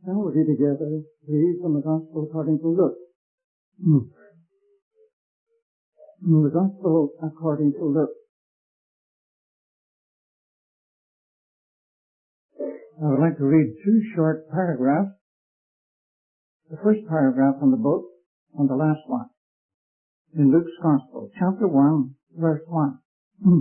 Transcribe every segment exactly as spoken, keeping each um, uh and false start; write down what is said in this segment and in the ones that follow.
Now we'll read together, please, from the Gospel according to Luke. Mm. The Gospel according to Luke. I would like to read two short paragraphs. The first paragraph from the book and the last one. In Luke's Gospel, chapter one, verse one. Mm.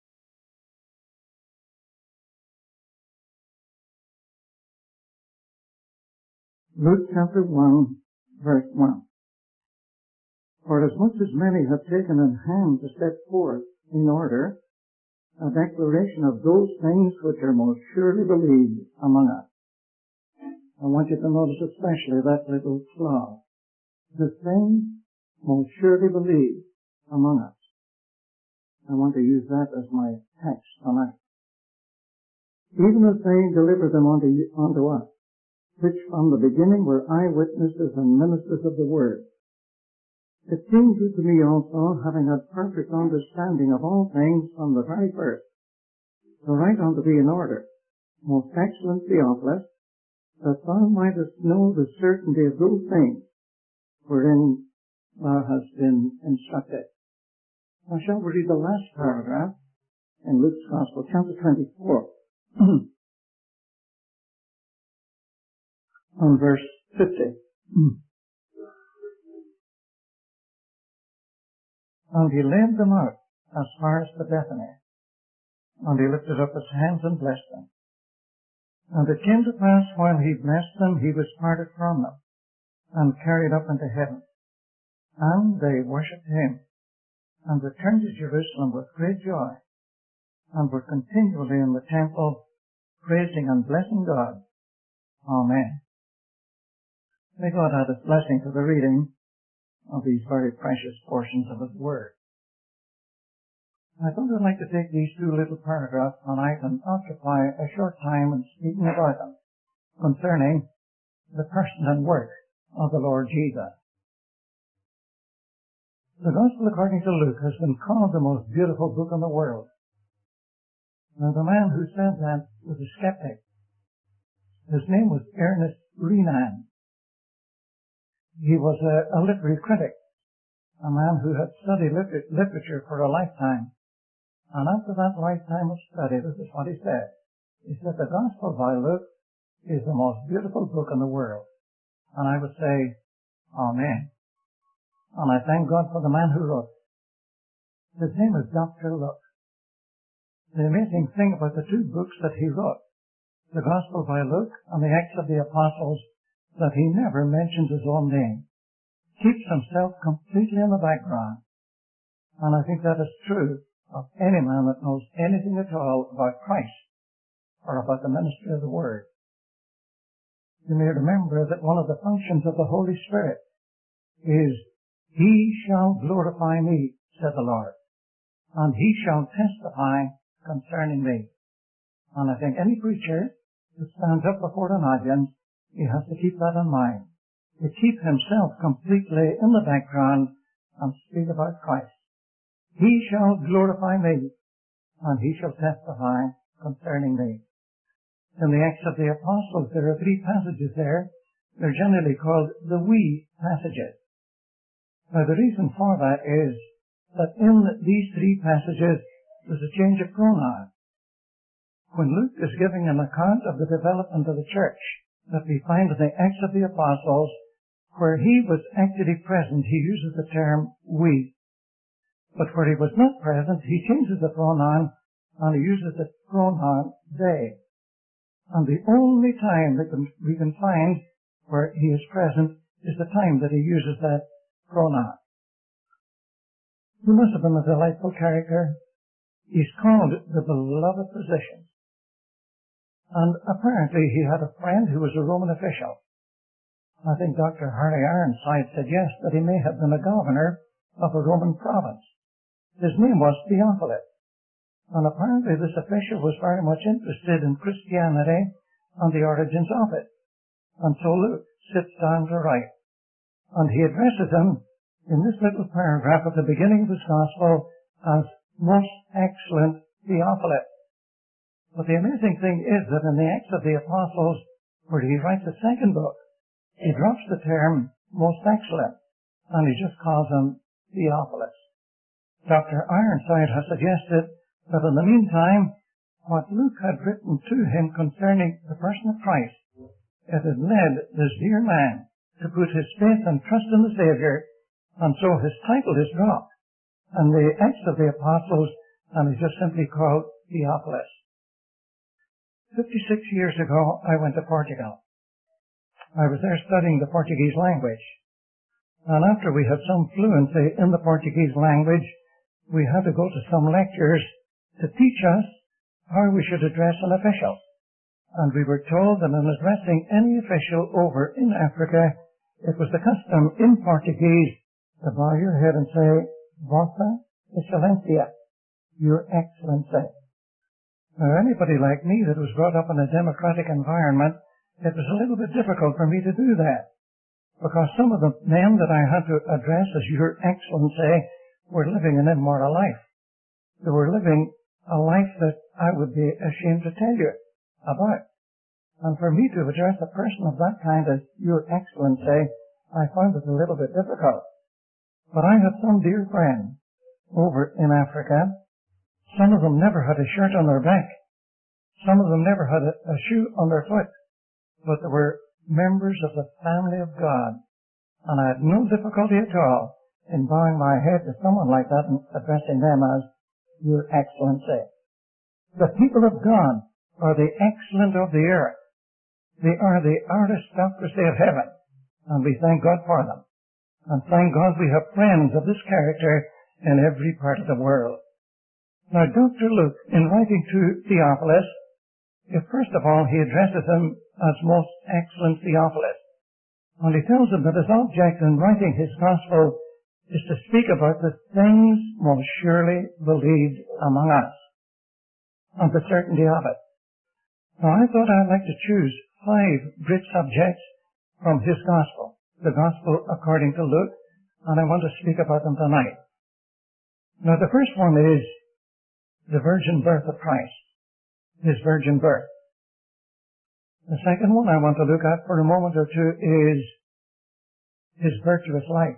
Luke chapter one, verse one. For as much as many have taken in hand to set forth in order a declaration of those things which are most surely believed among us. I want you to notice especially that little clause. The things most surely believed among us. I want to use that as my text tonight. Even as they delivered them unto, unto us, which from the beginning were eyewitnesses and ministers of the word. It seems to me also, having had perfect understanding of all things from the very first, to write unto thee in order, most excellent Theophilus, that thou mightest know the certainty of those things wherein thou hast been instructed. Now shall we read the last paragraph in Luke's Gospel, chapter twenty-four. On verse fifty. And he led them out as far as to Bethany, and he lifted up his hands and blessed them. And it came to pass, while he blessed them, he was parted from them, and carried up into heaven. And they worshipped him, and returned to Jerusalem with great joy, and were continually in the temple, praising and blessing God. Amen. May God add his blessing to the reading of these very precious portions of his word. I thought I'd like to take these two little paragraphs tonight and occupy a short time in speaking about them, concerning the person and work of the Lord Jesus. The Gospel according to Luke has been called the most beautiful book in the world. And the man who said that was a skeptic. His name was Ernest Renan. He was a, a literary critic, a man who had studied liter- literature for a lifetime. And after that lifetime of study, this is what he said. He said, the Gospel by Luke is the most beautiful book in the world. And I would say, Amen. And I thank God for the man who wrote it. His name is Doctor Luke. The amazing thing about the two books that he wrote, the Gospel by Luke and the Acts of the Apostles, that he never mentions his own name. Keeps himself completely in the background. And I think that is true of any man that knows anything at all about Christ or about the ministry of the Word. You may remember that one of the functions of the Holy Spirit is, He shall glorify me, said the Lord, and He shall testify concerning me. And I think any preacher that stands up before an audience, he has to keep that in mind. To keep himself completely in the background and speak about Christ. He shall glorify me, and he shall testify concerning me. In the Acts of the Apostles, there are three passages there. They're generally called the we passages. Now, the reason for that is that in these three passages, there's a change of pronoun. When Luke is giving an account of the development of the church, that we find in the Acts of the Apostles, where he was actually present, he uses the term we. But where he was not present, he changes the pronoun and he uses the pronoun they. And the only time that we can find where he is present is the time that he uses that pronoun. He must have been a delightful character. He's called the beloved physician. And apparently he had a friend who was a Roman official. I think Doctor Harry Ironside suggests that he may have been a governor of a Roman province. His name was Theophilus. And apparently this official was very much interested in Christianity and the origins of it. And so Luke sits down to write. And he addresses him in this little paragraph at the beginning of his Gospel as most excellent Theophilus. But the amazing thing is that in the Acts of the Apostles, where he writes a second book, he drops the term most excellent, and he just calls him Theophilus. Doctor Ironside has suggested that in the meantime, what Luke had written to him concerning the person of Christ, it had led this dear man to put his faith and trust in the Savior, and so his title is dropped, and the Acts of the Apostles, and he's just simply called Theophilus. Fifty-six years ago, I went to Portugal. I was there studying the Portuguese language, and after we had some fluency in the Portuguese language, we had to go to some lectures to teach us how we should address an official. And we were told that in addressing any official over in Africa, it was the custom in Portuguese to bow your head and say, Vossa Excellencia, Your Excellency. Now, anybody like me that was brought up in a democratic environment, it was a little bit difficult for me to do that, because some of the men that I had to address as Your Excellency were living an immoral life. They were living a life that I would be ashamed to tell you about. And for me to address a person of that kind as Your Excellency, I found it a little bit difficult. But I have some dear friends over in Africa. Some of them never had a shirt on their back. Some of them never had a, a shoe on their foot. But they were members of the family of God. And I had no difficulty at all in bowing my head to someone like that and addressing them as Your Excellency. The people of God are the excellent of the earth. They are the aristocracy of heaven, and we thank God for them. And thank God we have friends of this character in every part of the world. Now, Doctor Luke, in writing to Theophilus, if first of all he addresses him as Most Excellent Theophilus, and he tells him that his object in writing his gospel is to speak about the things most surely believed among us, and the certainty of it. Now, I thought I'd like to choose five great subjects from his gospel, the gospel according to Luke, and I want to speak about them tonight. Now, the first one is the virgin birth of Christ, his virgin birth. The second one I want to look at for a moment or two is his virtuous life.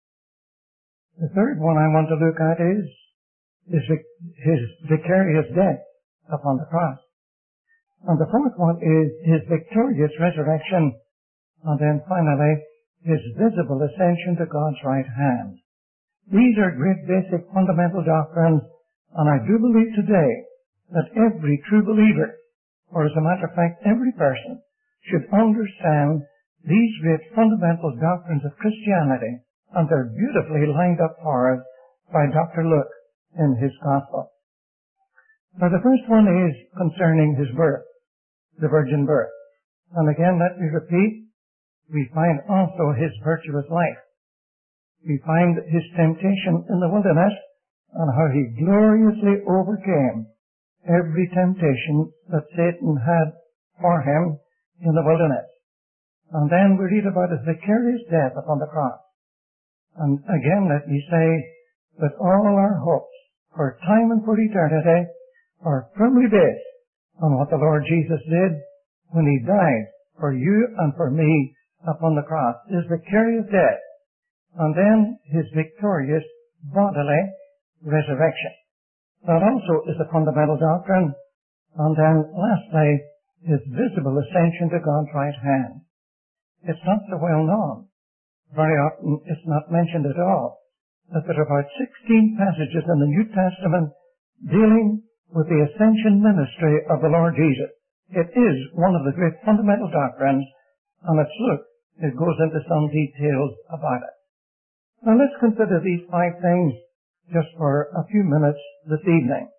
The third one I want to look at is his, his vicarious death upon the cross. And the fourth one is his victorious resurrection. And then finally, his visible ascension to God's right hand. These are great basic fundamental doctrines, and I do believe today that every true believer, or as a matter of fact, every person, should understand these great fundamental doctrines of Christianity, and they're beautifully lined up for us by Doctor Luke in his Gospel. Now, the first one is concerning his birth, the virgin birth. And again, let me repeat, we find also his virtuous life. We find his temptation in the wilderness and how he gloriously overcame every temptation that Satan had for him in the wilderness. And then we read about his vicarious death upon the cross. And again, let me say that all our hopes for time and for eternity are firmly based on what the Lord Jesus did when he died for you and for me upon the cross. His vicarious death, and then his victorious bodily resurrection. That also is a fundamental doctrine. And then lastly, his visible ascension to God's right hand. It's not so well known. Very often it's not mentioned at all. That there are about sixteen passages in the New Testament dealing with the ascension ministry of the Lord Jesus. It is one of the great fundamental doctrines, and let's look. It goes into some details about it. Now let's consider these five things just for a few minutes this evening.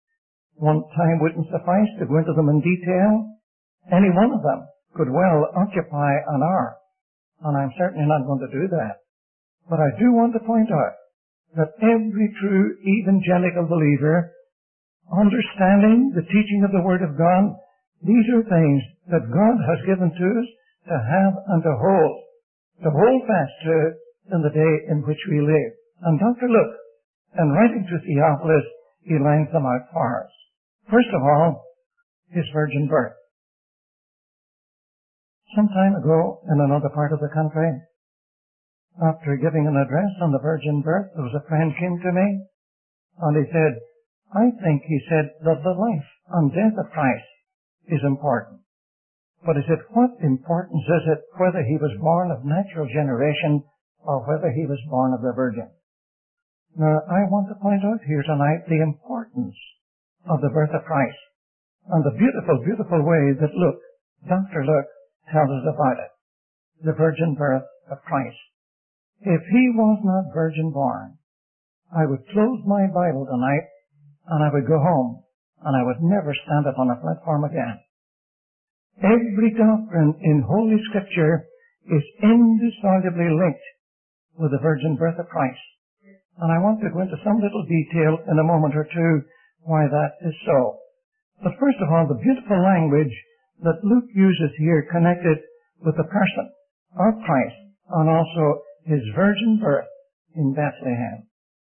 One time wouldn't suffice to go into them in detail. Any one of them could well occupy an hour, and I'm certainly not going to do that. But I do want to point out that every true evangelical believer, understanding the teaching of the Word of God, these are things that God has given to us to have and to hold, to hold fast to in the day in which we live. And Doctor Luke, in writing to Theophilus, he lines them out for us. First of all, his virgin birth. some time ago in another part of the country, after giving an address on the virgin birth, there was a friend came to me, and he said, I think, he said, that the life and death of Christ is important. But he said, what importance is it whether he was born of natural generation or whether he was born of the Virgin? Now, I want to point out here tonight the importance of the birth of Christ and the beautiful, beautiful way that Luke, Doctor Luke, tells us about it. The virgin birth of Christ. If he was not virgin born, I would close my Bible tonight and I would go home and I would never stand up on a platform again. Every doctrine in Holy Scripture is indissolubly linked with the virgin birth of Christ. And I want to go into some little detail in a moment or two why that is so. But first of all, the beautiful language that Luke uses here connected with the person of Christ and also his virgin birth in Bethlehem.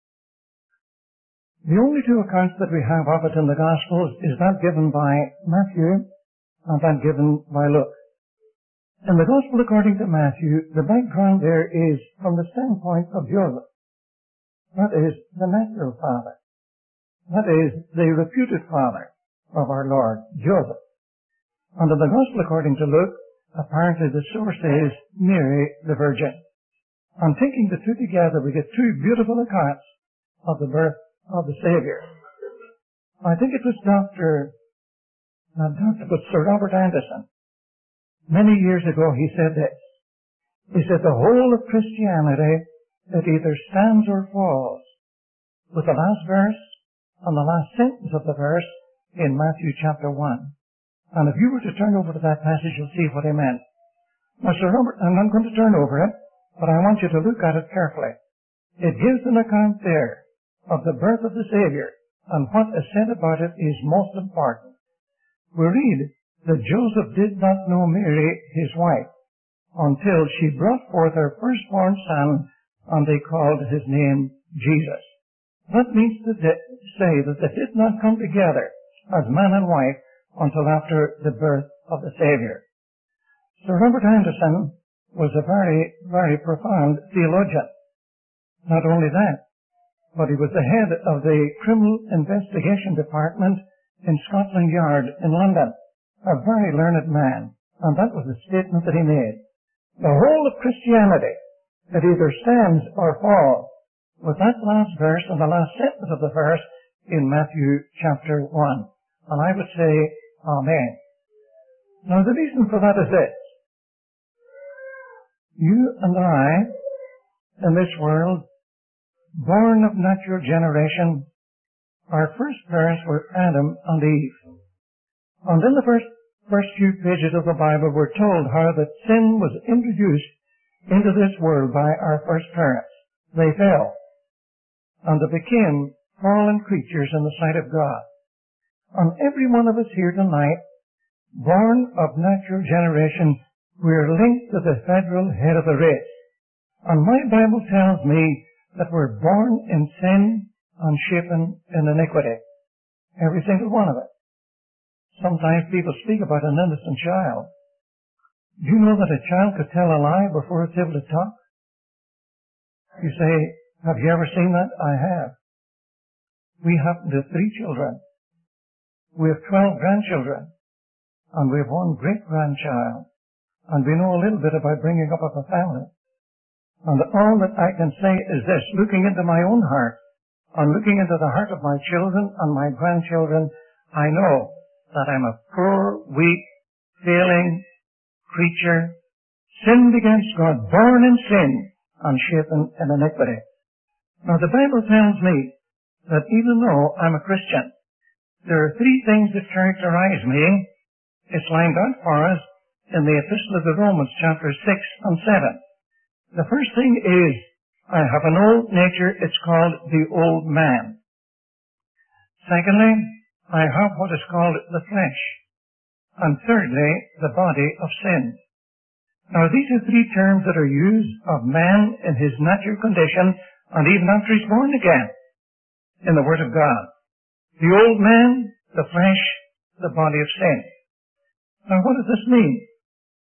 The only two accounts that we have of it in the Gospels is that given by Matthew and that given by Luke. In the Gospel according to Matthew, the background there is from the standpoint of Joseph. That is the natural father. That is the reputed father of our Lord, Joseph. And in the Gospel according to Luke, apparently the source is Mary the Virgin. And taking the two together, we get two beautiful accounts of the birth of the Savior. I think it was Doctor, not Doctor, but Sir Robert Anderson. Many years ago he said this. He said the whole of Christianity, it either stands or falls with the last verse and the last sentence of the verse in Matthew chapter one. And if you were to turn over to that passage, you'll see what he meant. Now, Sir Robert, I'm not going to turn over it, but I want you to look at it carefully. It gives an account there of the birth of the Savior, and what is said about it is most important. We read that Joseph did not know Mary, his wife, until she brought forth her firstborn son, and they called his name Jesus. That means to say that they did not come together as man and wife until after the birth of the Savior. Sir Robert Anderson was a very, very profound theologian. Not only that, but he was the head of the Criminal Investigation Department in Scotland Yard in London. A very learned man. And that was the statement that he made. The whole of Christianity, it either stands or falls with that last verse and the last sentence of the verse in Matthew chapter one. And I would say, Amen. Now the reason for that is this. You and I, in this world, born of natural generation, our first parents were Adam and Eve. And in the first, first few pages of the Bible we're told how that sin was introduced into this world by our first parents. They fell. And they became fallen creatures in the sight of God. And every one of us here tonight, born of natural generation, we're linked to the federal head of the race. And my Bible tells me that we're born in sin and shapen in iniquity. Every single one of us. Sometimes people speak about an innocent child. Do you know that a child could tell a lie before it's able to talk? You say, have you ever seen that? I have. We happen to have three children. We have twelve grandchildren. And we have one great-grandchild. And we know a little bit about bringing up a family. And all that I can say is this, looking into my own heart, and looking into the heart of my children and my grandchildren, I know that I'm a poor, weak, failing creature, sinned against God, born in sin, and shapen in iniquity. Now the Bible tells me that even though I'm a Christian, there are three things that characterize me. It's lined out for us in the Epistle of the Romans, chapters six and seven. The first thing is, I have an old nature, it's called the old man. Secondly, I have what is called the flesh. And thirdly, the body of sin. Now these are three terms that are used of man in his natural condition, and even after he's born again, in the Word of God. The old man, the flesh, the body of sin. Now what does this mean?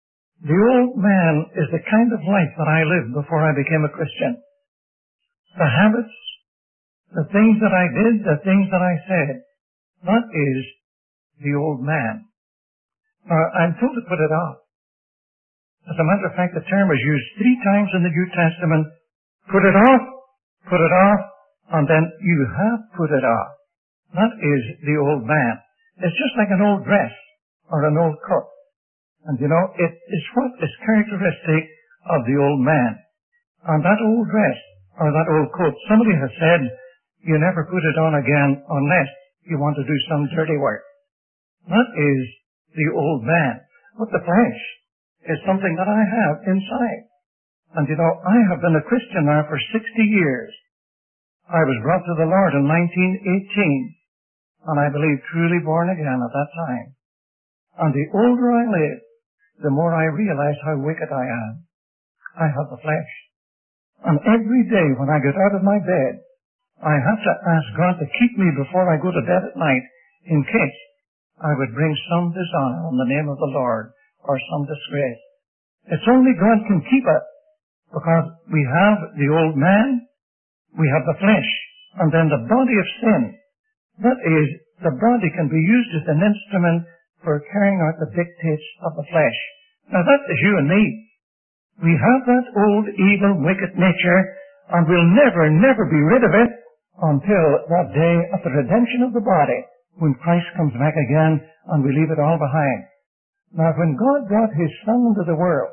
The old man is the kind of life that I lived before I became a Christian. The habits, the things that I did, the things that I said, that is the old man. Uh, I'm told to put it off. As a matter of fact, the term is used three times in the New Testament. Put it off, put it off, and then you have put it off. That is the old man. It's just like an old dress or an old coat. And you know, it is what is characteristic of the old man. And that old dress or that old coat, somebody has said, you never put it on again unless you want to do some dirty work. That is the old man. But the flesh is something that I have inside. And you know, I have been a Christian now for sixty years. I was brought to the Lord in nineteen eighteen, and I believe truly born again at that time. And the older I live, the more I realize how wicked I am. I have the flesh. And every day when I get out of my bed, I have to ask God to keep me before I go to bed at night, in case I would bring some dishonor on the name of the Lord or some disgrace. It's only God can keep it, because we have the old man, we have the flesh, and then the body of sin. That is, the body can be used as an instrument for carrying out the dictates of the flesh. Now that is you and me. We have that old, evil, wicked nature, and we'll never, never be rid of it until that day of the redemption of the body, when Christ comes back again and we leave it all behind. Now, when God brought His Son into the world,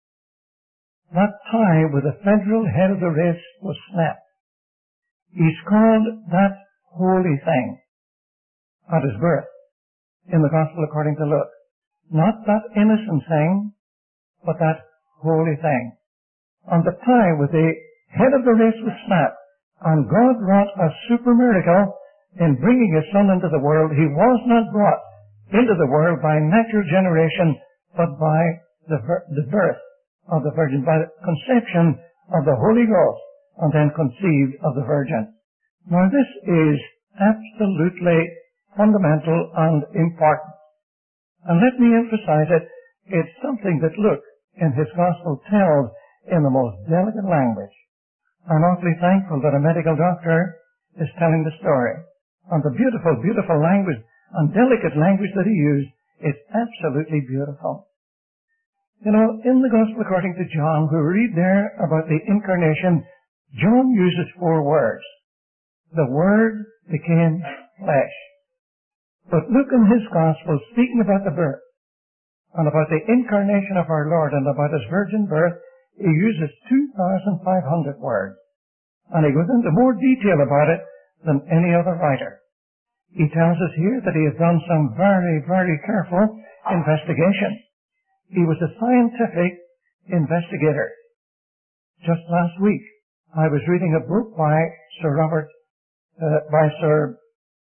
that tie with the federal head of the race was snapped. He's called that holy thing at His birth in the Gospel according to Luke. Not that innocent thing, but that holy thing. And the tie with the head of the race was snapped, and God wrought a super miracle in bringing His Son into the world. He was not brought into the world by natural generation, but by the, the birth of the Virgin, by the conception of the Holy Ghost, and then conceived of the Virgin. Now this is absolutely fundamental and important. And let me emphasize it, it's something that Luke in his Gospel tells in the most delicate language. I'm awfully thankful that a medical doctor is telling the story. And the beautiful, beautiful language and delicate language that he used is absolutely beautiful. You know, in the Gospel according to John, we read there about the incarnation, John uses four words. The Word became flesh. But Luke in his Gospel, speaking about the birth and about the incarnation of our Lord and about His virgin birth, he uses two thousand five hundred words. And he goes into more detail about it than any other writer. He tells us here that he has done some very, very careful investigation. He was a scientific investigator. Just last week, I was reading a book by Sir Robert, uh, by Sir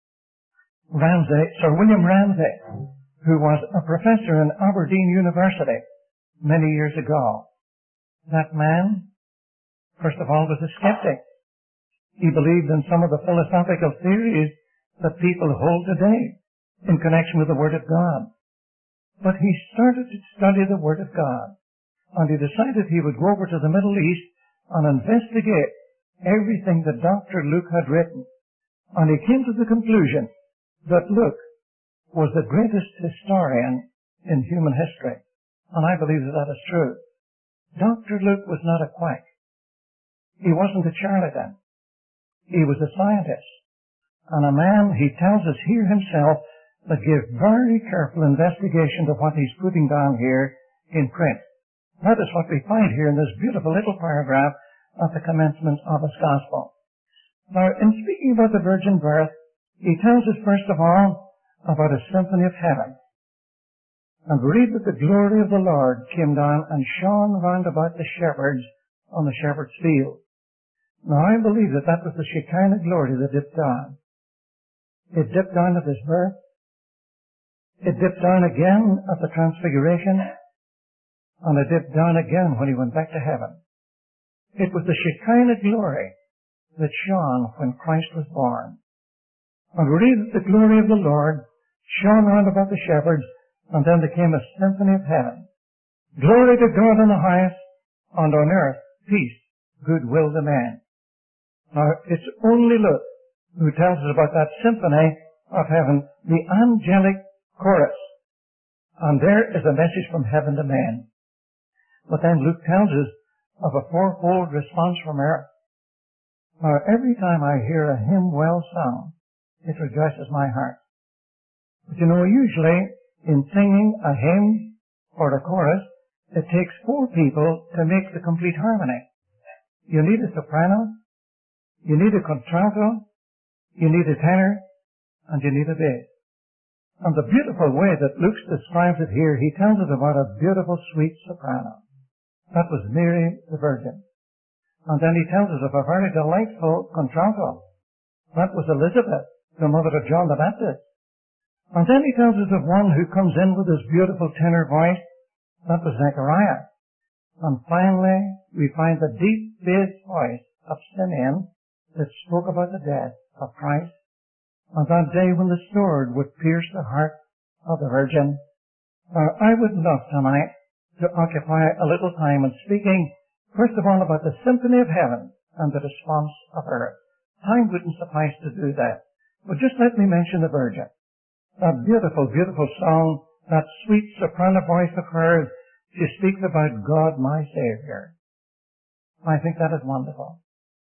Ramsay, Sir William Ramsay, who was a professor in Aberdeen University many years ago. That man, first of all, was a skeptic. He believed in some of the philosophical theories that people hold today in connection with the Word of God. But he started to study the Word of God, and he decided he would go over to the Middle East and investigate everything that Doctor Luke had written. And he came to the conclusion that Luke was the greatest historian in human history. And I believe that that is true. Doctor Luke was not a quack. He wasn't a charlatan. He was a scientist. And a man, he tells us here himself, that gave very careful investigation to what he's putting down here in print. That is what we find here in this beautiful little paragraph at the commencement of his Gospel. Now, in speaking about the virgin birth, he tells us first of all about a symphony of heaven. And we read that the glory of the Lord came down and shone round about the shepherds on the shepherd's field. Now, I believe that that was the Shekinah glory that dipped down. It dipped down at His birth. It dipped down again at the Transfiguration. And it dipped down again when He went back to heaven. It was the Shekinah glory that shone when Christ was born. And we read that the glory of the Lord shone round about the shepherds, and then there came a symphony of heaven. Glory to God in the highest, and on earth peace, goodwill to men. Now, it's only Luke who tells us about that symphony of heaven, the angelic chorus. And there is a message from heaven to men. But then Luke tells us of a fourfold response from earth. Now, every time I hear a hymn well sung, it rejoices my heart. But you know, usually in singing a hymn or a chorus, it takes four people to make the complete harmony. You need a soprano, you need a contralto, you need a tenor, and you need a bass. And the beautiful way that Luke describes it here, he tells us about a beautiful, sweet soprano. That was Mary the Virgin. And then he tells us of a very delightful contralto. That was Elizabeth, the mother of John the Baptist. And then he tells us of one who comes in with his beautiful tenor voice. That was Zechariah. And finally, we find the deep bass voice of Simeon that spoke about the death of Christ on that day when the sword would pierce the heart of the Virgin. Now, I would love tonight to occupy a little time in speaking, first of all, about the symphony of heaven and the response of earth. Time wouldn't suffice to do that. But just let me mention the Virgin. That beautiful, beautiful song, that sweet soprano voice of hers, she speaks about God my Savior. I think that is wonderful.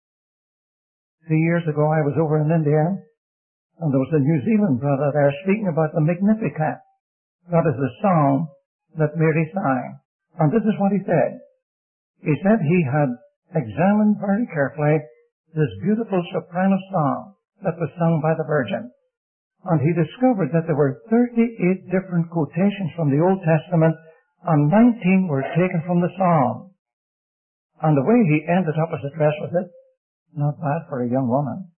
Three years ago I was over in India, and there was a New Zealand brother there speaking about the Magnificat. That is the song that Mary sang. And this is what he said. He said he had examined very carefully this beautiful soprano song that was sung by the Virgin. And he discovered that there were thirty-eight different quotations from the Old Testament, and nineteen were taken from the Psalm. And the way he ended up his address with it, not bad for a young woman.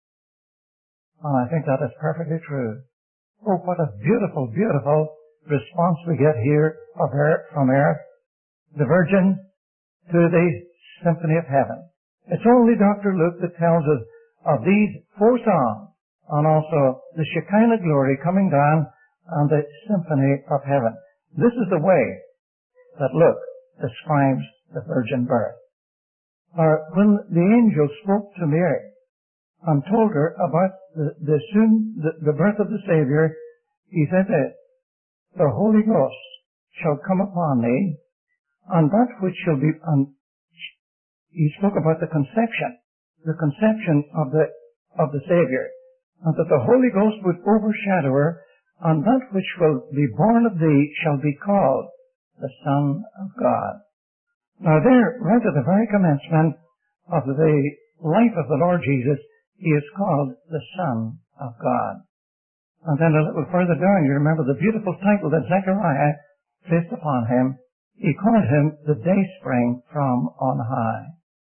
And I think that is perfectly true. Oh, what a beautiful, beautiful response we get here of earth, from earth, the Virgin, to the symphony of heaven. It's only Doctor Luke that tells us of these four songs, and also the Shekinah glory coming down and the symphony of heaven. This is the way that Luke describes the virgin birth. Now, when the angel spoke to Mary and told her about the, the soon the, the birth of the Savior, he said that the Holy Ghost shall come upon thee, and that which shall be, and he spoke about the conception, the conception of the of the Savior, and that the Holy Ghost would overshadow her, and that which will be born of thee shall be called the Son of God. Now there, right at the very commencement of the life of the Lord Jesus, he is called the Son of God. And then a little further down, you remember the beautiful title that Zechariah placed upon him. He called him the Dayspring from on high.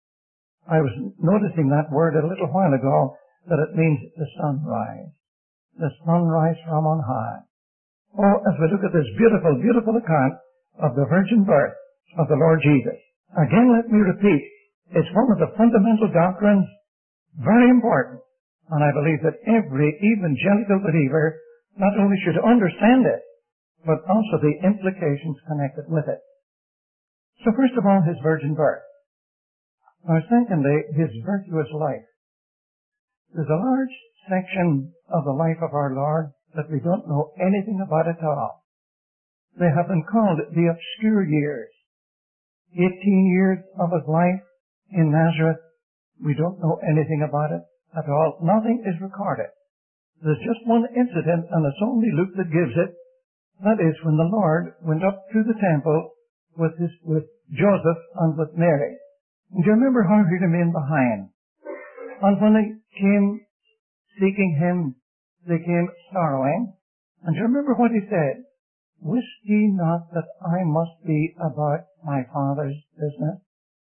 I was noticing that word a little while ago, that it means the sunrise. The sunrise from on high. Oh, as we look at this beautiful, beautiful account of the virgin birth of the Lord Jesus. Again, let me repeat, it's one of the fundamental doctrines, very important. And I believe that every evangelical believer not only should understand it, but also the implications connected with it. So first of all, his virgin birth. Now secondly, his virtuous life. There's a large section of the life of our Lord that we don't know anything about at all. They have been called the obscure years. Eighteen years of his life in Nazareth, we don't know anything about it at all. Nothing is recorded. There's just one incident, and it's only Luke that gives it. That is when the Lord went up to the temple with his, with Joseph and with Mary. And do you remember how he remained behind? And when they came seeking him, they came sorrowing. And do you remember what he said? Wist ye not that I must be about my Father's business?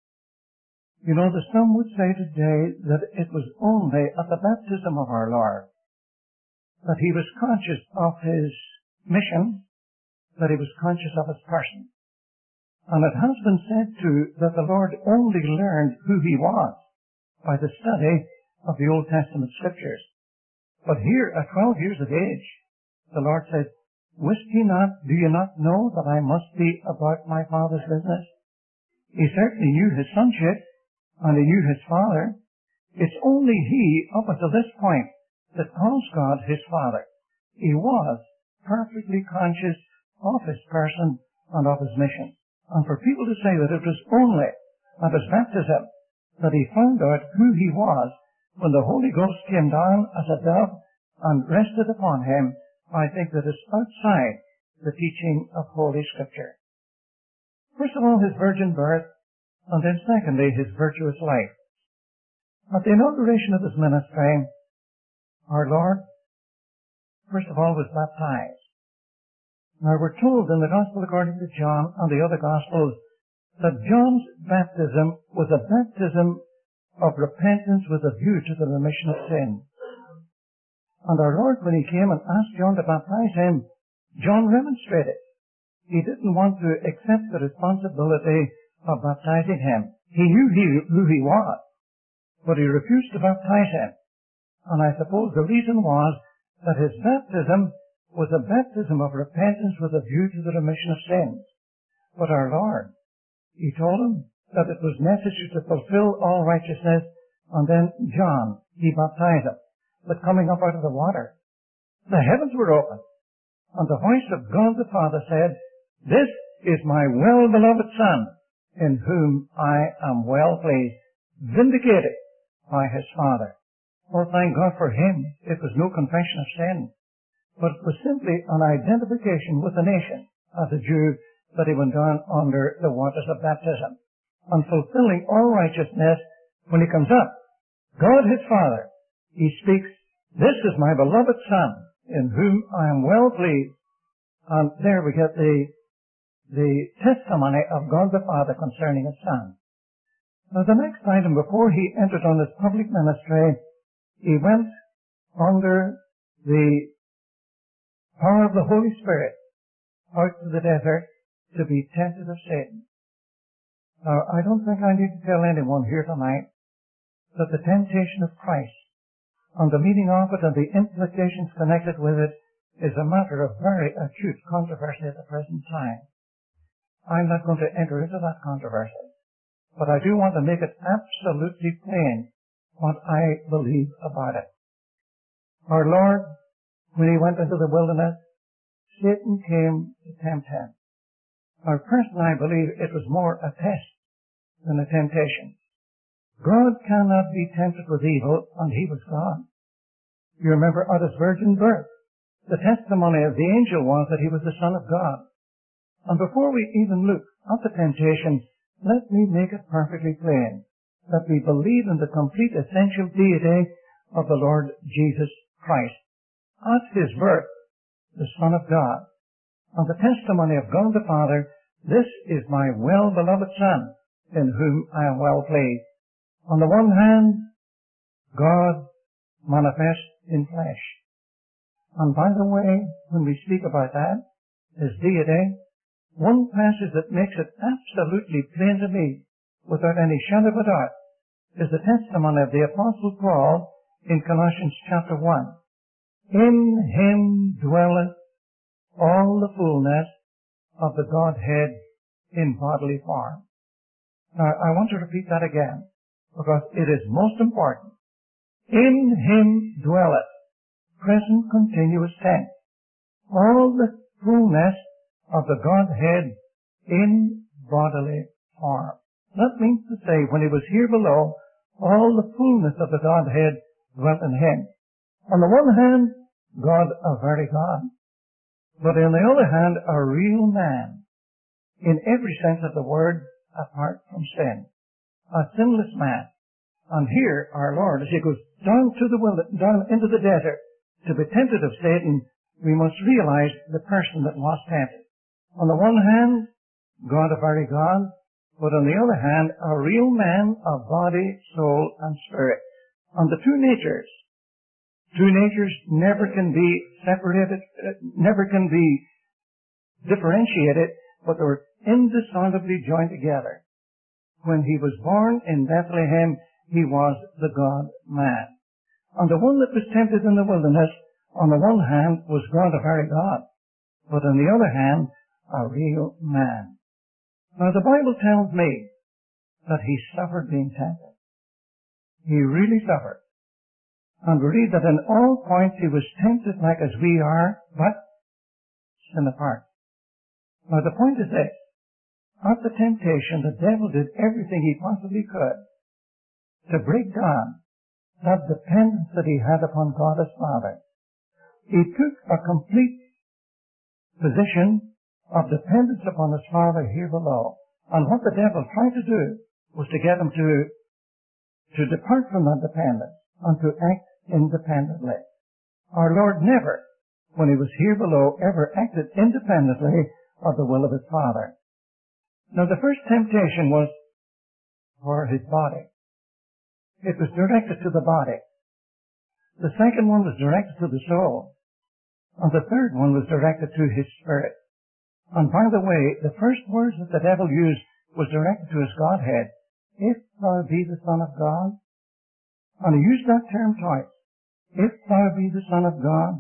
You know, the some would say today that it was only at the baptism of our Lord that he was conscious of his mission, that he was conscious of his person. And it has been said too that the Lord only learned who he was by the study of the Old Testament scriptures. But here, at twelve years of age, the Lord said, Wist ye not, do you not know that I must be about my Father's business? He certainly knew his sonship, and he knew his Father. It's only he, up until this point, that calls God his Father. He was perfectly conscious of his person and of his mission. And for people to say that it was only at his baptism that he found out who he was when the Holy Ghost came down as a dove and rested upon him, I think that is outside the teaching of Holy Scripture. First of all, his virgin birth, and then secondly, his virtuous life. At the inauguration of his ministry, our Lord, first of all, was baptized. Now, we're told in the Gospel according to John and the other Gospels that John's baptism was a baptism of repentance with a view to the remission of sin. And our Lord, when he came and asked John to baptize him, John remonstrated. He didn't want to accept the responsibility of baptizing him. He knew he, who he was, but he refused to baptize him. And I suppose the reason was that his baptism was a baptism of repentance with a view to the remission of sins. But our Lord, he told him that it was necessary to fulfill all righteousness, and then John, he baptized him. But coming up out of the water, the heavens were opened, and the voice of God the Father said, "This is my well-beloved Son, in whom I am well pleased," vindicated by his Father. Well, thank God for him. It was no confession of sin, but it was simply an identification with the nation as a Jew that he went down under the waters of baptism. And fulfilling all righteousness, when he comes up, God his Father, he speaks, "This is my beloved Son, in whom I am well pleased." And there we get the, the testimony of God the Father concerning his Son. Now the next item, before he entered on his public ministry, he went under the power of the Holy Spirit out to the desert to be tempted of Satan. Now, I don't think I need to tell anyone here tonight that the temptation of Christ and the meaning of it and the implications connected with it is a matter of very acute controversy at the present time. I'm not going to enter into that controversy, but I do want to make it absolutely plain what I believe about it. Our Lord, when he went into the wilderness, Satan came to tempt him. Now, personally, I believe it was more a test than a temptation. God cannot be tempted with evil, and he was God. You remember at his virgin birth, the testimony of the angel was that he was the Son of God. And before we even look at the temptation, let me make it perfectly plain that we believe in the complete essential deity of the Lord Jesus Christ. At his birth, the Son of God, and the testimony of God the Father, "This is my well-beloved Son, in whom I am well pleased." On the one hand, God manifest in flesh. And by the way, when we speak about that, his deity, one passage that makes it absolutely plain to me, without any shadow of a doubt, is the testimony of the Apostle Paul in Colossians chapter one. "In him dwelleth all the fullness of the Godhead in bodily form." Now, I want to repeat that again, because it is most important. In him dwelleth, present continuous tense, all the fullness of the Godhead in bodily form. That means to say, when he was here below, all the fullness of the Godhead dwelt in him. On the one hand, God, a very God, but on the other hand, a real man, in every sense of the word, apart from sin. A sinless man. And here, our Lord, as he goes down to the wilderness, down into the desert, to be tempted of Satan, we must realize the person that was tempted. On the one hand, God, a very God, but on the other hand, a real man of body, soul, and spirit. And the two natures, two natures never can be separated, never can be differentiated, but they were indissolubly joined together. When he was born in Bethlehem, he was the God-man. And the one that was tempted in the wilderness, on the one hand, was God, a very God. but on the other hand, a real man. Now the Bible tells me that he suffered being tempted. He really suffered. And we read that in all points he was tempted like as we are, but sin apart. Now the point is this. At the temptation, the devil did everything he possibly could to break down that dependence that he had upon God as Father. He took a complete position of dependence upon his Father here below. And what the devil tried to do was to get him to, to depart from that dependence and to act independently. Our Lord never, when he was here below, ever acted independently of the will of his Father. Now the first temptation was for his body. It was directed to the body. The second one was directed to the soul. And the third one was directed to his spirit. And by the way, the first words that the devil used was directed to his Godhead. If thou be the Son of God. And he used that term twice. If thou be the Son of God.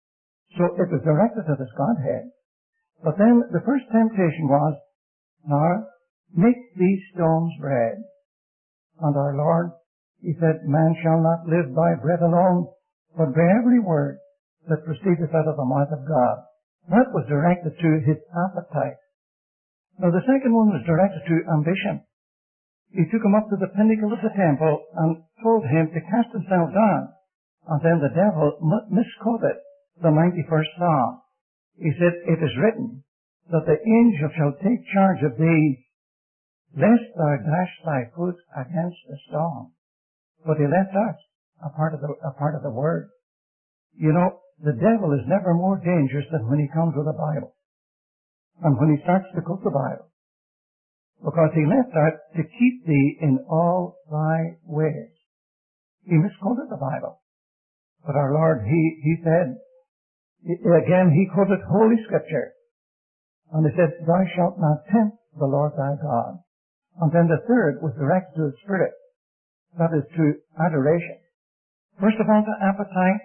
So it was directed to his Godhead. But then the first temptation was, now, make these stones bread. And our Lord, he said, man shall not live by bread alone, but by every word that proceedeth out of the mouth of God. That was directed to his appetite. Now the second one was directed to ambition. He took him up to the pinnacle of the temple and told him to cast himself down. And then the devil misquoted the ninety-first Psalm. He said, it is written that the angel shall take charge of thee, lest thou dash thy foot against a stone. But he left out a part of the, a part of the word. You know, the devil is never more dangerous than when he comes with the Bible. And when he starts to quote the Bible. Because he left out to keep thee in all thy ways. He misquoted the Bible. But our Lord, he, he said, again, he quoted Holy Scripture. And he said, thou shalt not tempt the Lord thy God. And then the third was directed to the Spirit. That is to adoration. First of all, to appetite.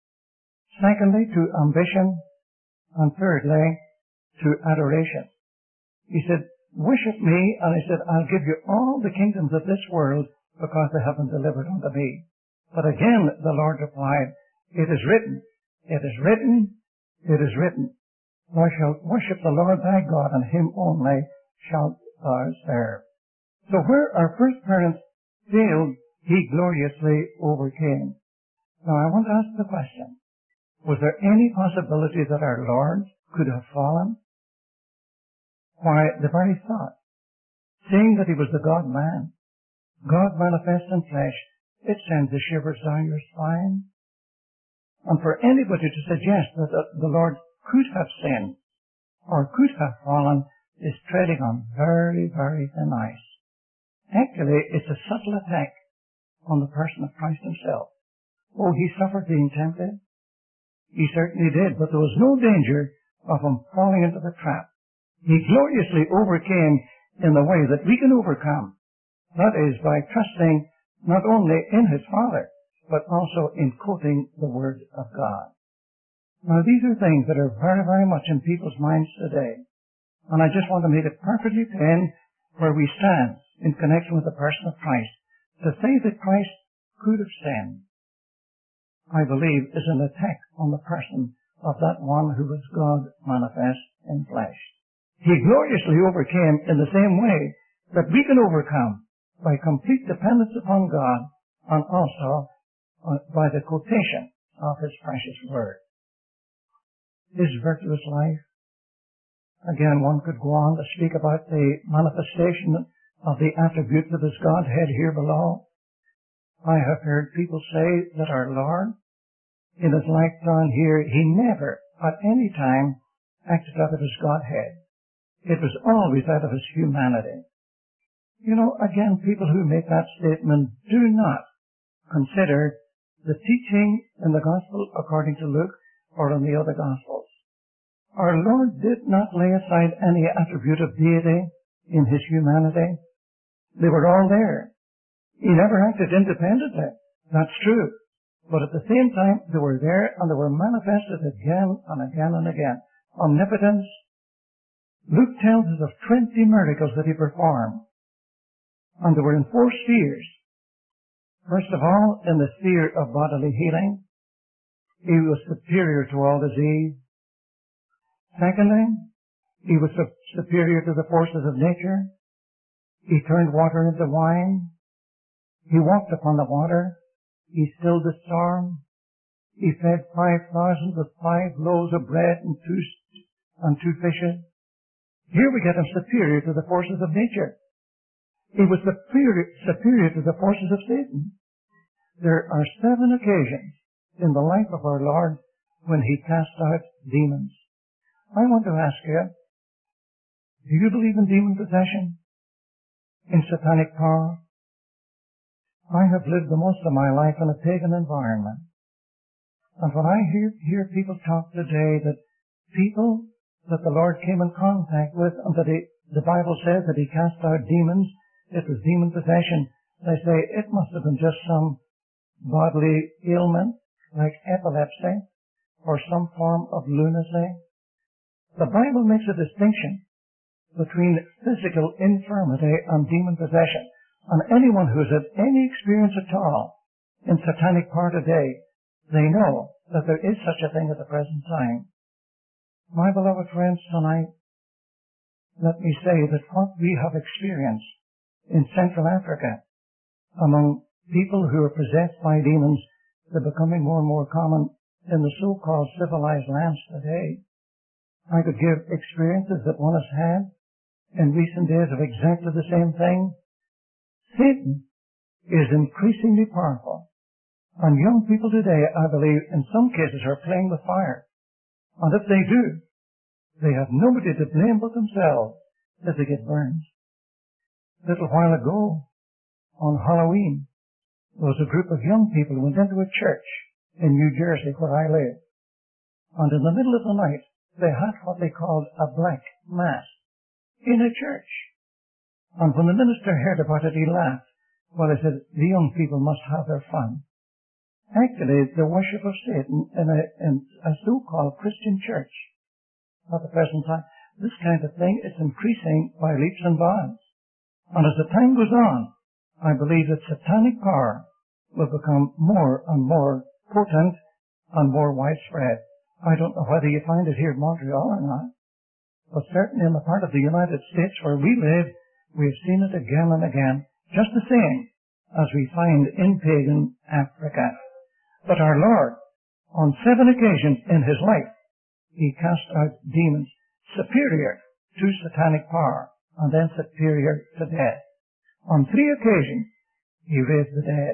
Secondly, to ambition. And thirdly, to adoration. He said, worship me, and he said, I'll give you all the kingdoms of this world because they have been delivered unto me. But again, the Lord replied, it is written, it is written, it is written, thou shalt worship the Lord thy God, and him only shalt thou serve. So where our first parents failed, he gloriously overcame. Now I want to ask the question, was there any possibility that our Lord could have fallen? Why, the very thought, seeing that he was the God-man, God manifest in flesh, it sends the shivers down your spine. And for anybody to suggest that the Lord could have sinned or could have fallen is treading on very, very thin ice. Actually, it's a subtle attack on the person of Christ himself. Oh, he suffered being tempted. He certainly did, but there was no danger of him falling into the trap. He gloriously overcame in the way that we can overcome. That is by trusting not only in his Father, but also in quoting the Word of God. Now these are things that are very, very much in people's minds today. And I just want to make it perfectly plain where we stand in connection with the person of Christ. To say that Christ could have sinned, I believe, is an attack on the person of that one who was God manifest in flesh. He gloriously overcame in the same way that we can overcome by complete dependence upon God and also by the quotation of his precious word. His virtuous life. Again, one could go on to speak about the manifestation of the attributes of his Godhead here below. I have heard people say that our Lord, in his life down here, he never at any time acted out of his Godhead. It was always out of his humanity. You know, again, people who make that statement do not consider the teaching in the Gospel according to Luke or in the other Gospels. Our Lord did not lay aside any attribute of deity in his humanity. They were all there. He never acted independently. That's true. But at the same time, they were there and they were manifested again and again and again. omnipotence. Luke tells us of twenty miracles that he performed. And they were in four spheres. First of all, in the sphere of bodily healing, he was superior to all disease. Secondly, he was superior to the forces of nature. He turned water into wine. He walked upon the water. He stilled the storm. He fed five thousand with five loaves of bread and two, and two fishes. Here we get him superior to the forces of nature. He was superior, superior to the forces of Satan. There are seven occasions in the life of our Lord when he cast out demons. I want to ask you, do you believe in demon possession? In satanic power? I have lived the most of my life in a pagan environment. And when I hear, hear people talk today that people that the Lord came in contact with and that he, the Bible says that he cast out demons, it was demon possession, they say it must have been just some bodily ailment like epilepsy or some form of lunacy. The Bible makes a distinction between physical infirmity and demon possession. And anyone who has had any experience at all in satanic power today, they know that there is such a thing at the present time. My beloved friends, tonight, let me say that what we have experienced in Central Africa among people who are possessed by demons, they're becoming more and more common in the so-called civilized lands today. I could give experiences that one has had in recent days of exactly the same thing. Satan is increasingly powerful. And young people today, I believe, in some cases are playing with fire. And if they do, they have nobody to blame but themselves if they get burned. A little while ago, on Halloween, there was a group of young people who went into a church in New Jersey where I live. And in the middle of the night, they had what they called a black mass in a church. And when the minister heard about it, he laughed. Well, he said, the young people must have their fun. Actually, the worship of Satan in a, in a so-called Christian church at the present time, this kind of thing is increasing by leaps and bounds. And as the time goes on, I believe that satanic power will become more and more potent and more widespread. I don't know whether you find it here in Montreal or not, but certainly in the part of the United States where we live, we have seen it again and again, just the same as we find in pagan Africa. But our Lord, on seven occasions in his life, he cast out demons superior to satanic power and then superior to death. On three occasions, he raised the dead.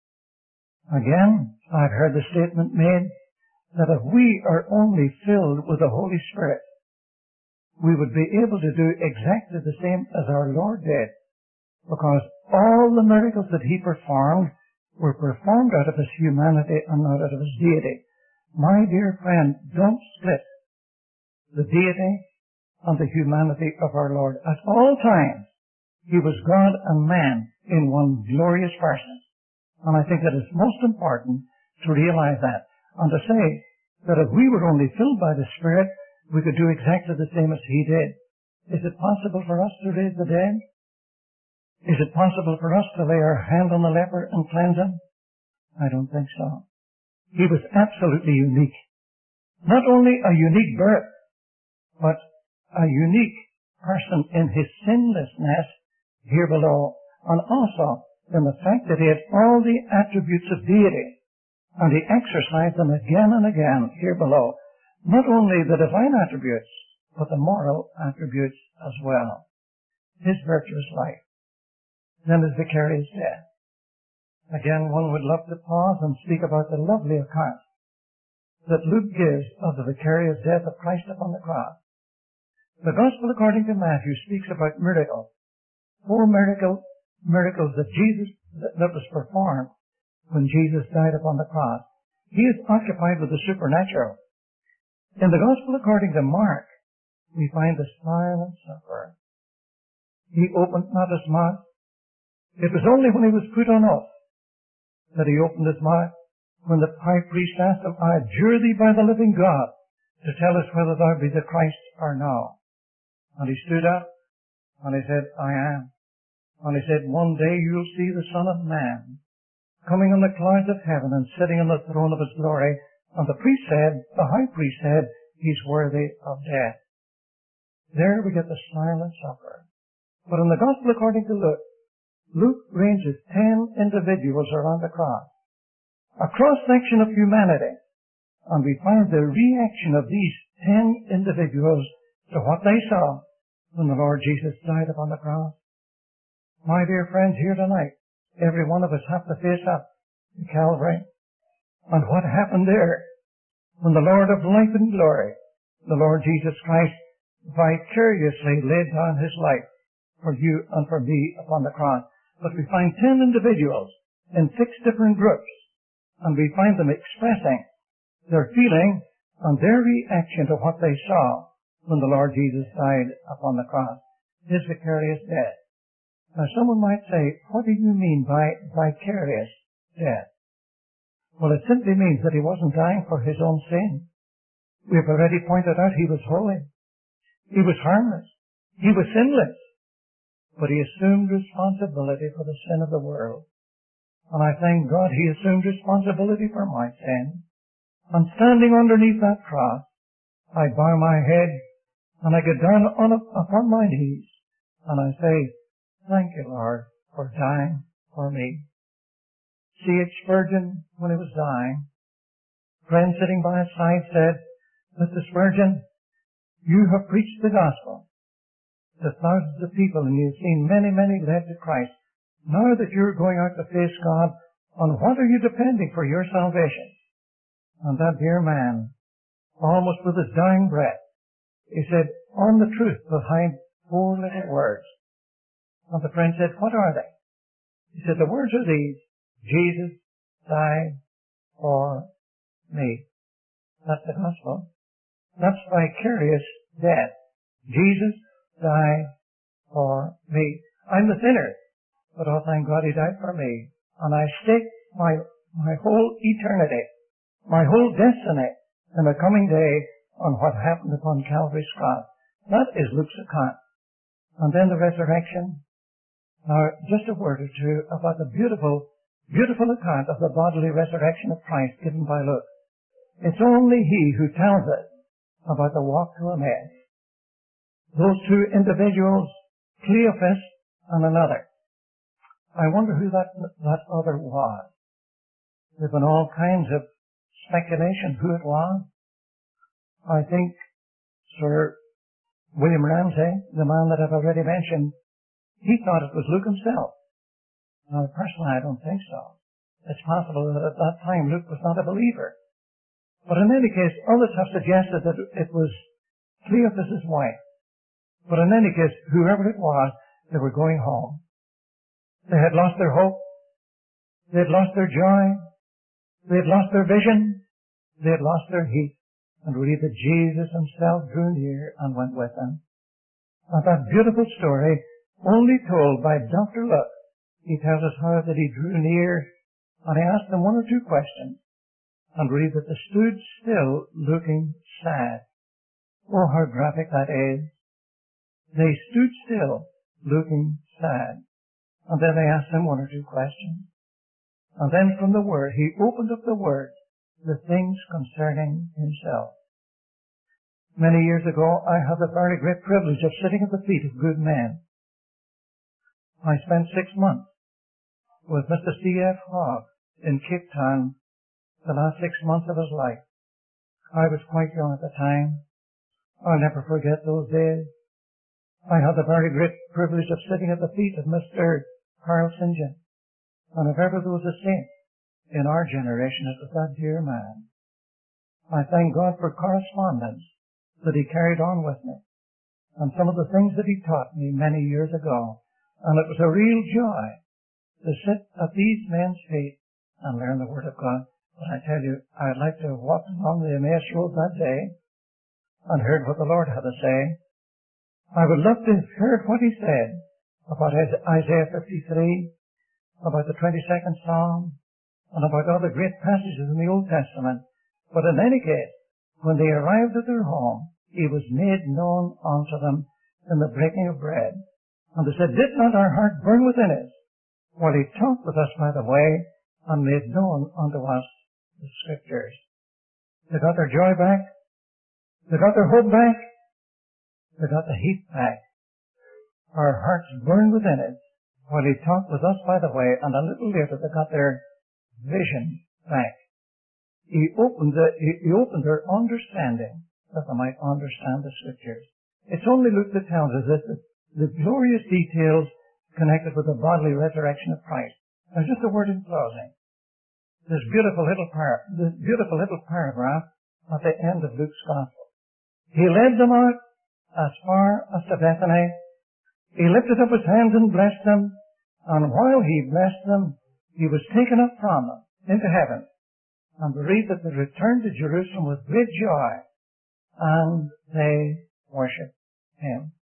Again, I've heard the statement made that if we are only filled with the Holy Spirit, we would be able to do exactly the same as our Lord did, because all the miracles that he performed were performed out of his humanity and not out of his deity. My dear friend, don't split the deity and the humanity of our Lord. At all times, he was God and man in one glorious person. And I think that it's most important to realize that, and to say that if we were only filled by the Spirit, we could do exactly the same as he did. Is it possible for us to raise the dead? Is it possible for us to lay our hand on the leper and cleanse him? I don't think so. He was absolutely unique. Not only a unique birth, but a unique person in his sinlessness here below, and also in the fact that he had all the attributes of deity, and he exercised them again and again here below. Not only the divine attributes, but the moral attributes as well. His virtuous life. Then his vicarious death. Again, one would love to pause and speak about the lovely account that Luke gives of the vicarious death of Christ upon the cross. The Gospel according to Matthew speaks about miracles. Four miracle, miracles that Jesus, that, that was performed when Jesus died upon the cross. He is occupied with the supernatural. In the Gospel according to Mark, we find the silent sufferer. He opened not his mouth. It was only when he was put on oath that he opened his mouth, when the high priest asked him, I adjure thee by the living God to tell us whether thou be the Christ or no. And he stood up, and he said, I am. And he said, one day you'll see the Son of Man coming on the clouds of heaven and sitting on the throne of his glory. And the priest said, the high priest said, he's worthy of death. There we get the silent sufferer. But in the Gospel according to Luke, Luke ranges ten individuals around the cross. A cross-section of humanity. And we find the reaction of these ten individuals to what they saw when the Lord Jesus died upon the cross. My dear friends, here tonight, every one of us have to face up to Calvary. And what happened there when the Lord of life and glory, the Lord Jesus Christ, vicariously laid down his life for you and for me upon the cross. But we find ten individuals in six different groups, and we find them expressing their feeling and their reaction to what they saw when the Lord Jesus died upon the cross, his vicarious death. Now someone might say, what do you mean by vicarious death? Well, it simply means that he wasn't dying for his own sin. We've already pointed out he was holy. He was harmless. He was sinless. But he assumed responsibility for the sin of the world. And I thank God he assumed responsibility for my sin. And standing underneath that cross, I bow my head and I get down on, upon my knees and I say, thank you, Lord, for dying for me. C H Spurgeon, when he was dying, a friend sitting by his side said, Mister Spurgeon, you have preached the gospel to thousands of people and you've seen many, many led to Christ. Now that you're going out to face God, on what are you depending for your salvation? And that dear man, almost with his dying breath, he said, on the truth behind four little words. And the friend said, what are they? He said, the words are these: Jesus died for me. That's the gospel. That's vicarious death. Jesus died for me. I'm the sinner, but oh, thank God he died for me. And I stake my, my whole eternity, my whole destiny in the coming day on what happened upon Calvary's cross. That is Luke's account. And then the resurrection. Now, just a word or two about the beautiful, beautiful account of the bodily resurrection of Christ given by Luke. It's only he who tells us about the walk to Emmaus. Those two individuals, Cleophas and another. I wonder who that, that other was. There's been all kinds of speculation who it was. I think Sir William Ramsay, the man that I've already mentioned, he thought it was Luke himself. Now, personally, I don't think so. It's possible that at that time Luke was not a believer. But in any case, others have suggested that it was Cleophas' wife. But in any case, whoever it was, they were going home. They had lost their hope. They had lost their joy. They had lost their vision. They had lost their heat. And we read that Jesus himself drew near and went with them. And that beautiful story, only told by Doctor Luke, he tells us how that he drew near and he asked them one or two questions. And we read that they stood still looking sad. Oh, how graphic that is. They stood still looking sad. And then they asked him one or two questions. And then from the Word, he opened up the Word, the things concerning himself. Many years ago, I had the very great privilege of sitting at the feet of good men. I spent six months with Mister C F Hogg in Cape Town, the last six months of his life. I was quite young at the time. I'll never forget those days. I had the very great privilege of sitting at the feet of Mister Carl Saint John. And if ever there was a saint in our generation, it was that dear man. I thank God for correspondence that he carried on with me, and some of the things that he taught me many years ago. And it was a real joy to sit at these men's feet and learn the Word of God. But I tell you, I'd like to have walked along the Emmaus Road that day and heard what the Lord had to say. I would love to have heard what he said about Isaiah fifty-three, about the twenty-second Psalm, and about other great passages in the Old Testament. But in any case, When they arrived at their home, he was made known unto them in the breaking of bread. And they said, Did not our heart burn within us, while he talked with us by the way, and made known unto us the Scriptures? They got their joy back. They got their hope back. They got the heat back. Our hearts burned within us, while he talked with us by the way, and a little later they got their vision back. He opened, the, he, he opened their understanding that they might understand the Scriptures. It's only Luke that tells us this, the glorious details connected with the bodily resurrection of Christ. Now just a word in closing. This beautiful little par- this beautiful little paragraph at the end of Luke's Gospel. He led them out as far as to Bethany. He lifted up his hands and blessed them, and while he blessed them, he was taken up from them into heaven. And we read that they returned to Jerusalem with great joy, and they worshipped him.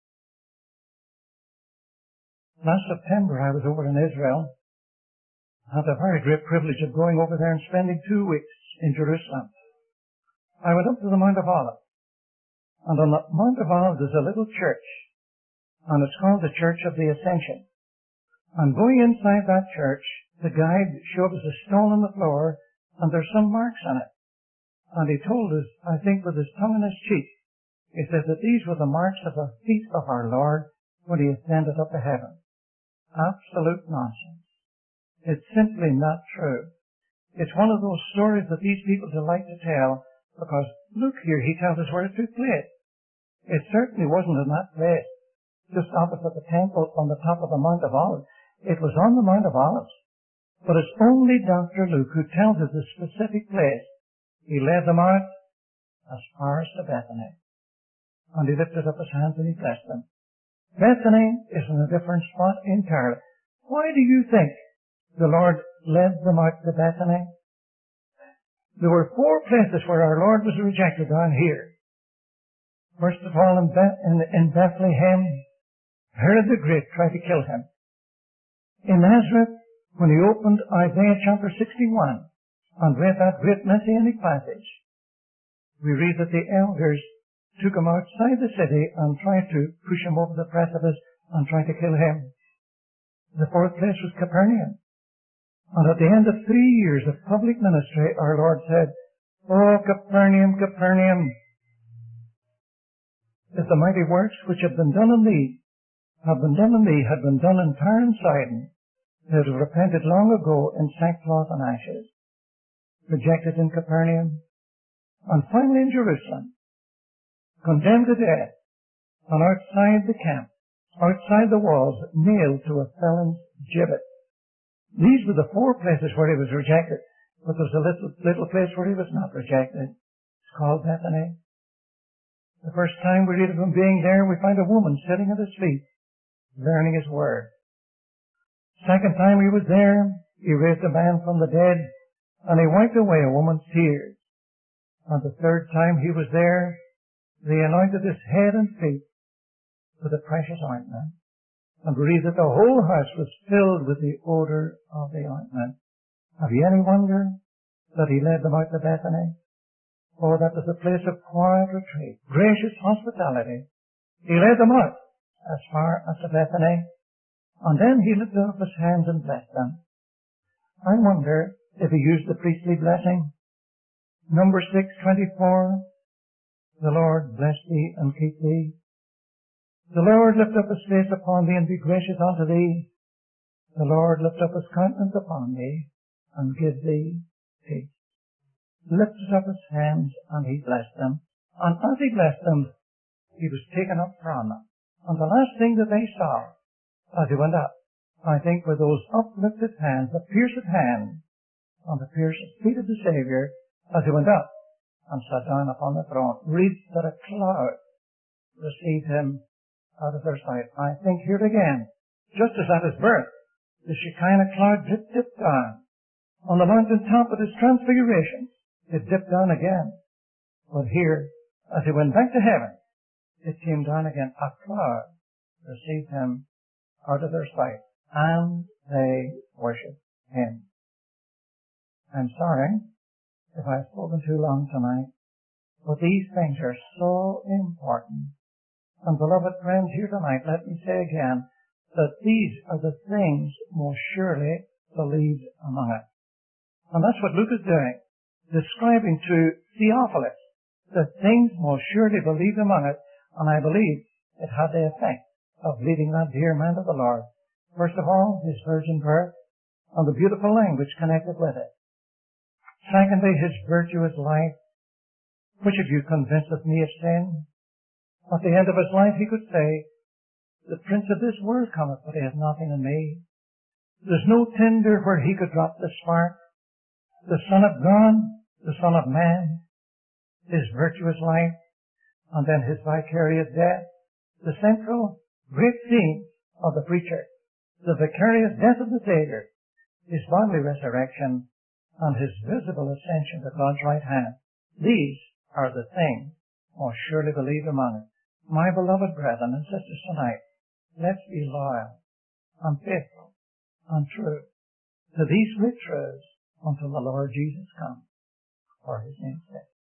Last September I was over in Israel. I had the very great privilege of going over there and spending two weeks in Jerusalem. I went up to the Mount of Olives. And on the Mount of Olives is a little church, and it's called the Church of the Ascension. And going inside that church, the guide showed us a stone on the floor, and there's some marks on it. And he told us, I think with his tongue in his cheek, he said that these were the marks of the feet of our Lord when he ascended up to heaven. Absolute nonsense. It's simply not true. It's one of those stories that these people delight to tell, because look here, he tells us where it took place. It certainly wasn't in that place, just opposite the temple on the top of the Mount of Olives. It was on the Mount of Olives. But it's only Doctor Luke who tells us the specific place. He led them out as far as to Bethany. And he lifted up his hands and he blessed them. Bethany is in a different spot entirely. Why do you think the Lord led them out to Bethany? There were four places where our Lord was rejected down here. First of all, in, Beth- in, in Bethlehem, Herod the Great tried to kill him. In Nazareth, when he opened Isaiah chapter sixty-one and read that great messianic passage, we read that the elders took him outside the city and tried to push him over the precipice and tried to kill him. The fourth place was Capernaum. And at the end of three years of public ministry, our Lord said, Oh, Capernaum, Capernaum, if the mighty works which have been done in thee, have been done in thee, had been done in Tyre and Sidon, they would have repented long ago in sackcloth and ashes. Rejected in Capernaum, and finally in Jerusalem, condemned to death, and outside the camp, outside the walls, nailed to a felon's gibbet. These were the four places where he was rejected, but there was a little, little place where he was not rejected. It's called Bethany. The first time we read of him being there, we find a woman sitting at his feet, learning his word. Second time he was there, he raised a man from the dead, and he wiped away a woman's tears. And the third time he was there, they anointed his head and feet with a precious ointment. And we read that the whole house was filled with the odor of the ointment. Have you any wonder that he led them out to Bethany? Oh, that was a place of quiet retreat, gracious hospitality. He led them out as far as to Bethany, and then he lifted up his hands and blessed them. I wonder if he used the priestly blessing. Number six twenty-four, the Lord bless thee and keep thee. The Lord lift up his face upon thee and be gracious unto thee. The Lord lift up his countenance upon thee and give thee peace. Lifted up his hands and he blessed them. And as he blessed them, he was taken up from them. And the last thing that they saw as he went up, I think, were those uplifted hands, the pierced hands on the pierced feet of the Savior as he went up and sat down upon the throne. Read that a cloud received him out of their sight. I think here again, just as at his birth, the Shekinah cloud dipped, dipped down. On the mountain top at his transfiguration, it dipped down again. But here, as he went back to heaven, it came down again. A cloud received him out of their sight, and they worshiped him. I'm sorry if I've spoken too long tonight, But these things are so important. And beloved friends, here tonight, let me say again that these are the things most surely believed among us. And that's what Luke is doing, describing to Theophilus the things most surely believed among us, and I believe it had the effect of leading that dear man to the Lord. First of all, his virgin birth and the beautiful language connected with it. Secondly, his virtuous life. Which of you convinceth me of sin? At the end of his life he could say, the prince of this world cometh, but he has nothing in me. There's no tinder where he could drop the spark. The Son of God, the Son of Man, his virtuous life, and then his vicarious death, the central great theme of the preacher, the vicarious death of the Savior, his bodily resurrection, and his visible ascension to God's right hand. These are the things most surely believed among us. My beloved brethren and sisters tonight, let's be loyal and faithful and true to these great truths until the Lord Jesus comes for his name's sake.